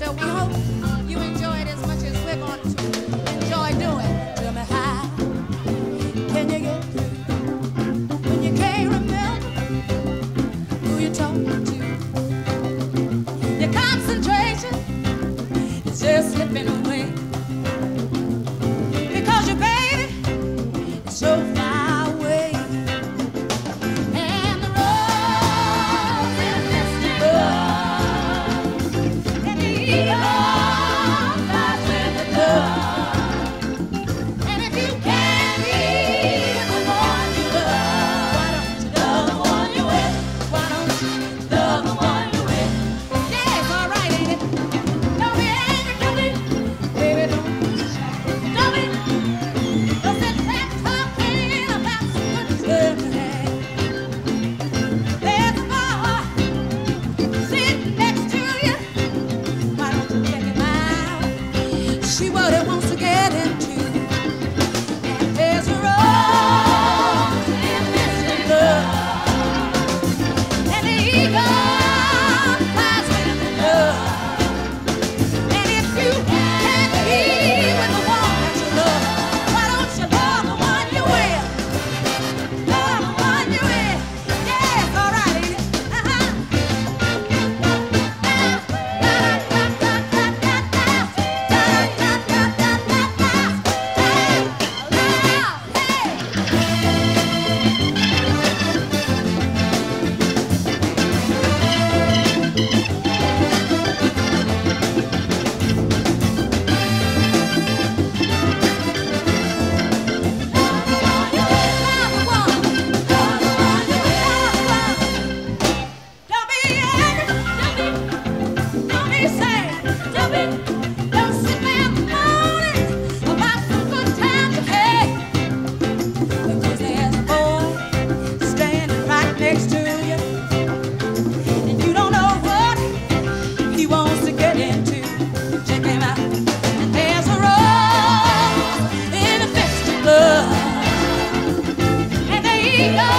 So we hope you enjoy it as much as we're going to enjoy doing. Tell me how can you get through when you can't remember who you're talking to? Your concentration is just slipping away because your baby is so far away. And the rose is misty blood, and the eagle flies with the dove. And if you can't be the one you love, why don't you love the one you're with? Why don't you love the one you're with? Yeah, it's all right, ain't it? Don't be angry, don't be, baby, don't be shy. Don't sit back talking about some good stuff. There's a boy sitting next to you. Why don't you check him out? See what he wants to get into. And there's a rose in misty blood, and the eagle flies with the dove. And if you can't be with the one that you love, why don't you love the one you're with? Love the one you're with. Yeah, it's all right, ain't it? Don't be angry, don't be sad, don't sit there moaning about some good times you had. Because there's a boy standing right next to you, and you don't know what he wants to get into. Check him out. And there's a rose in a misty blood, and the eagle